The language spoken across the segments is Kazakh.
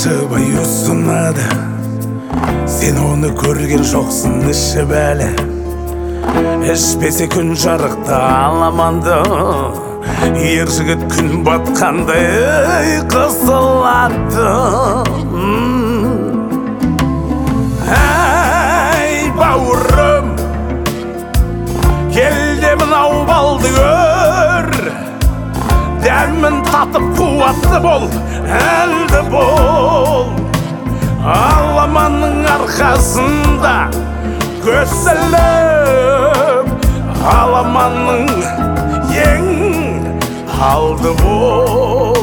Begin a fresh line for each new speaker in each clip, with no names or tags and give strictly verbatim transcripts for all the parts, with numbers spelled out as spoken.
ашыбай ұсынады, сен оны көрген жоқсың ішіп әлі. Ішпесе күн жарықты аламанды, ер жігіт күн батқандай қысылады. Әй бауырым, келде мынау балды көр, дәмін татып қуатты бол, әлді бол. Аламанның арқасында көсіліп, аламанның ең алды бол.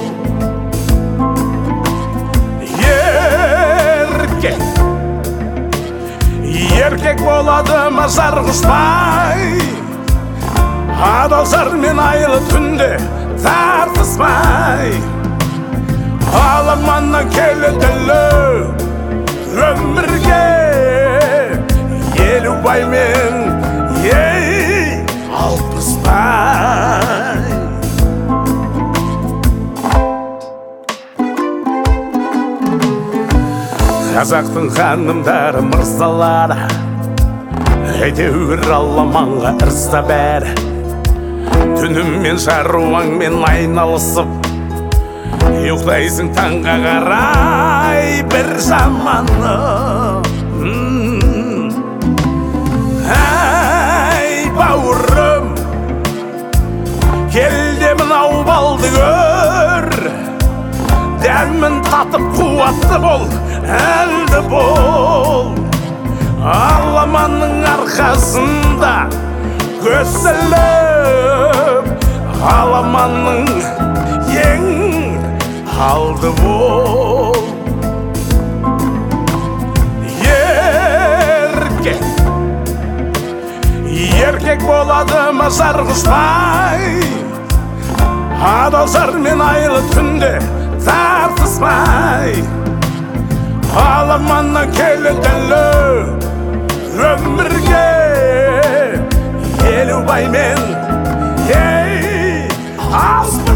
Еркек, еркек болады ма жарғышпай, адал жармен айлы түнде тартыспай. Аламаннан келетілі өмірге, елу баймен ей алпыс бай. Қазақтың ханымдары мырзалары, әйтеуір аламанға ырза бәрі. Түніммен шаруаңмен айналысып, ұйықтайсың таңға қарай бір жаманы. Әй бауырым, келде мынау балды көр, дәмін татып қуатты бол, әлді бол. Аламанның арқасында көсіліп, аламанның ең алды бол. Еркек, еркек болады ма жарғышпай, адал жармен айлы түнде тартыспай. Аламаннан келетілі өмірге, елу баймен ей алпыс